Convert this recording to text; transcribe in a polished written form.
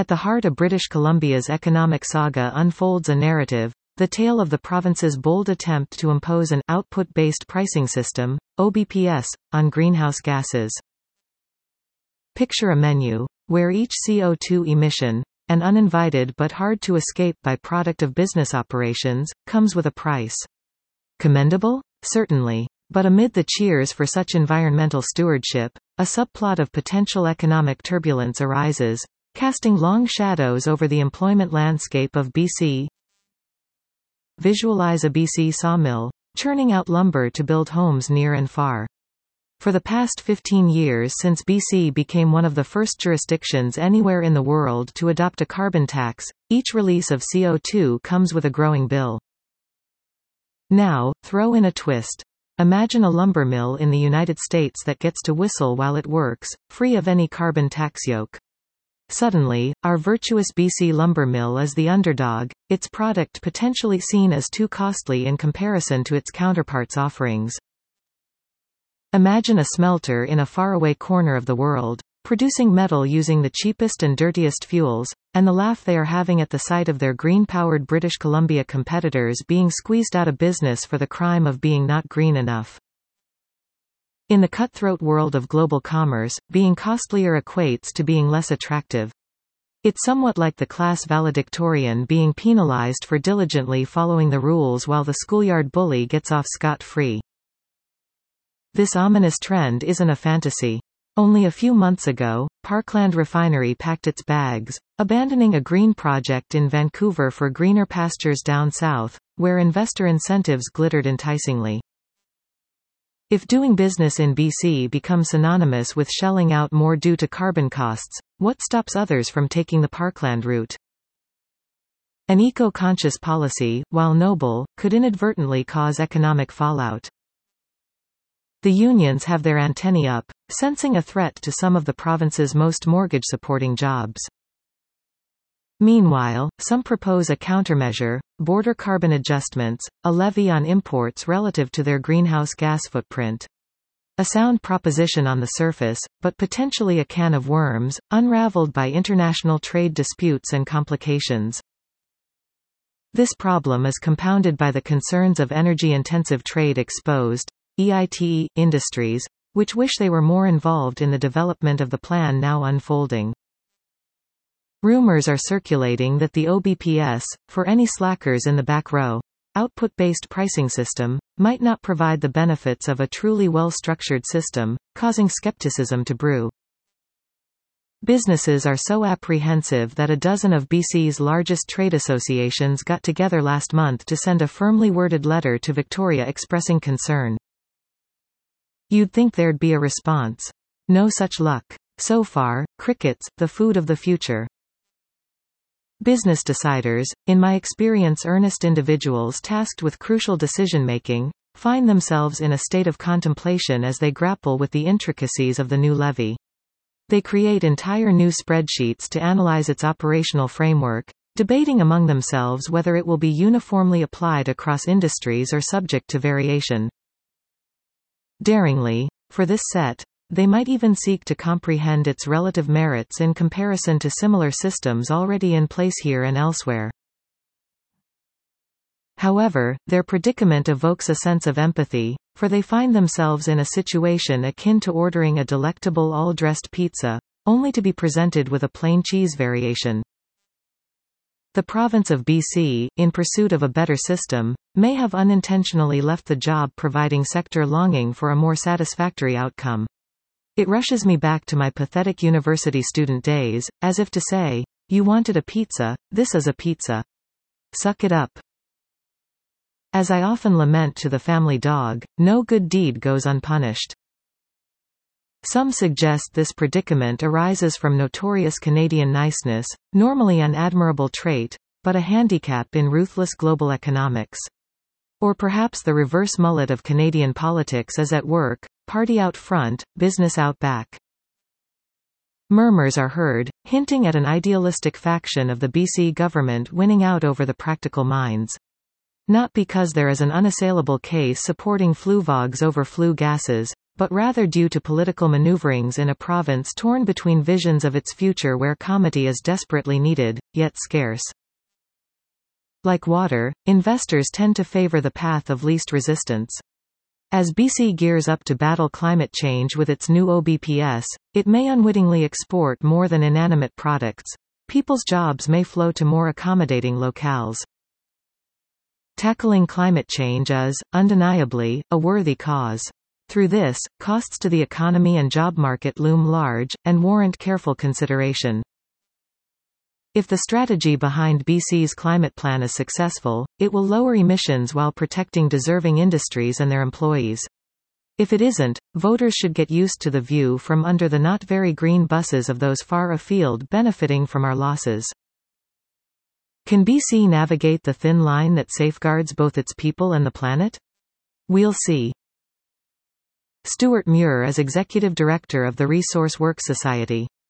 At the heart of British Columbia's economic saga unfolds a narrative, the tale of the province's bold attempt to impose an output-based pricing system, OBPS, on greenhouse gases. Picture a menu, where each CO2 emission, an uninvited but hard-to-escape byproduct of business operations, comes with a price. Commendable? Certainly. But amid the cheers for such environmental stewardship, a subplot of potential economic turbulence arises, casting long shadows over the employment landscape of BC. Visualize a BC sawmill, churning out lumber to build homes near and far. For the past 15 years since BC became one of the first jurisdictions anywhere in the world to adopt a carbon tax, each release of CO2 comes with a growing bill. Now, throw in a twist. Imagine a lumber mill in the United States that gets to whistle while it works, free of any carbon tax yoke. Suddenly, our virtuous BC lumber mill is the underdog, its product potentially seen as too costly in comparison to its counterparts' offerings. Imagine a smelter in a faraway corner of the world, producing metal using the cheapest and dirtiest fuels, and the laugh they are having at the sight of their green-powered British Columbia competitors being squeezed out of business for the crime of being not green enough. In the cutthroat world of global commerce, being costlier equates to being less attractive. It's somewhat like the class valedictorian being penalized for diligently following the rules while the schoolyard bully gets off scot-free. This ominous trend isn't a fantasy. Only a few months ago, Parkland Refinery packed its bags, abandoning a green project in Vancouver for greener pastures down south, where investor incentives glittered enticingly. If doing business in BC becomes synonymous with shelling out more due to carbon costs, what stops others from taking the Parkland route? An eco-conscious policy, while noble, could inadvertently cause economic fallout. The unions have their antennae up, sensing a threat to some of the province's most mortgage-supporting jobs. Meanwhile, some propose a countermeasure, border carbon adjustments, a levy on imports relative to their greenhouse gas footprint. A sound proposition on the surface, but potentially a can of worms, unraveled by international trade disputes and complications. This problem is compounded by the concerns of energy-intensive trade-exposed EITE industries, which wish they were more involved in the development of the plan now unfolding. Rumors are circulating that the OBPS, for any slackers in the back row, output-based pricing system, might not provide the benefits of a truly well-structured system, causing skepticism to brew. Businesses are so apprehensive that a dozen of BC's largest trade associations got together last month to send a firmly worded letter to Victoria expressing concern. You'd think there'd be a response. No such luck. So far, crickets, the food of the future. Business deciders, in my experience earnest individuals tasked with crucial decision-making, find themselves in a state of contemplation as they grapple with the intricacies of the new levy. They create entire new spreadsheets to analyze its operational framework, debating among themselves whether it will be uniformly applied across industries or subject to variation. Daringly, for this set, they might even seek to comprehend its relative merits in comparison to similar systems already in place here and elsewhere. However, their predicament evokes a sense of empathy, for they find themselves in a situation akin to ordering a delectable all-dressed pizza, only to be presented with a plain cheese variation. The province of BC, in pursuit of a better system, may have unintentionally left the job-providing sector longing for a more satisfactory outcome. It rushes me back to my pathetic university student days, as if to say, you wanted a pizza, this is a pizza. Suck it up. As I often lament to the family dog, no good deed goes unpunished. Some suggest this predicament arises from notorious Canadian niceness, normally an admirable trait, but a handicap in ruthless global economics. Or perhaps the reverse mullet of Canadian politics is at work, party out front, business out back. Murmurs are heard, hinting at an idealistic faction of the BC government winning out over the practical minds. Not because there is an unassailable case supporting fluvogs over flue gases, but rather due to political maneuverings in a province torn between visions of its future where comity is desperately needed, yet scarce. Like water, investors tend to favor the path of least resistance. As BC gears up to battle climate change with its new OBPS, it may unwittingly export more than inanimate products. People's jobs may flow to more accommodating locales. Tackling climate change is, undeniably, a worthy cause. Through this, costs to the economy and job market loom large, and warrant careful consideration. If the strategy behind BC's climate plan is successful, it will lower emissions while protecting deserving industries and their employees. If it isn't, voters should get used to the view from under the not very green buses of those far afield benefiting from our losses. Can BC navigate the thin line that safeguards both its people and the planet? We'll see. Stuart Muir is Executive Director of the Resource Works Society.